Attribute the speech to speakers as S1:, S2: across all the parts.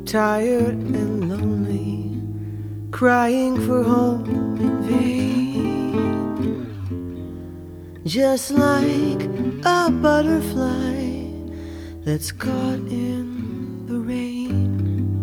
S1: tired and lonely, crying for home in vain. Just like a butterfly that's caught in the rain,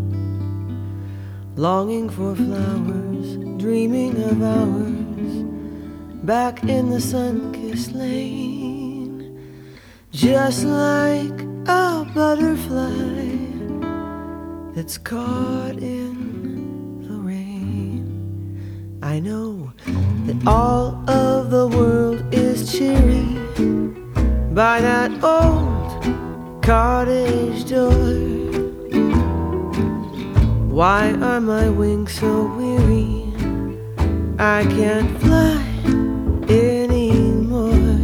S1: longing for flowers, dreaming of hours back in the sun-kissed lane. Just like a butterfly that's caught in the rain. I know that all of the world is cheery by that old cottage door. Why are my wings so weary? I can't fly anymore.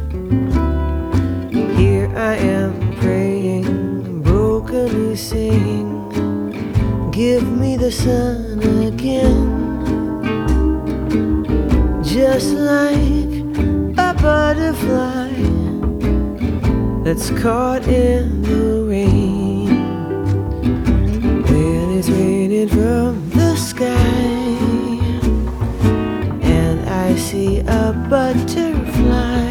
S1: Here I am praying, brokenly saying, give me the sun again. Just like a butterfly that's caught in the rain. When it's raining from the sky and I see a butterfly,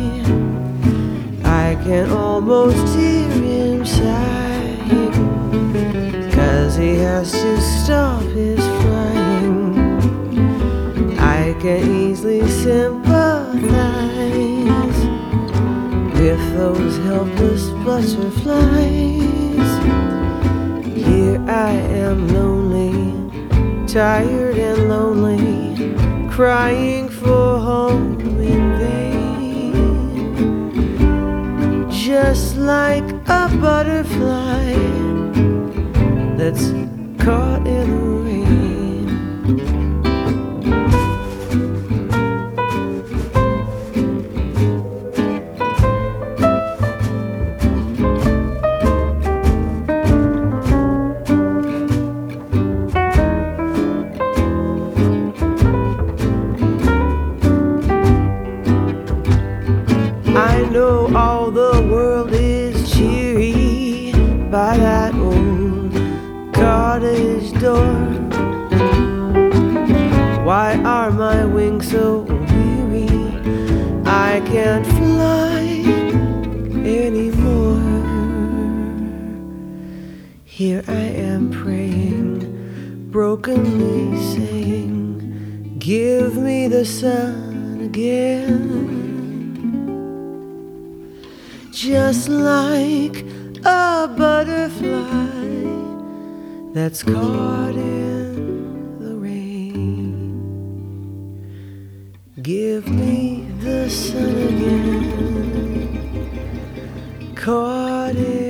S1: I can almost hear him sigh, 'cause he has to stop his flying. I can easily sympathize with those helpless butterflies. Here I am lonely, tired and lonely, crying for home in vain. Just like a butterfly that's caught in the rain. I know all the world is cheery by that old cottage door. Why are my wings so weary? I can't fly anymore. Here I am praying, brokenly saying, give me the sun again. Just like a butterfly that's caught in the rain. Give me the sun again, caught in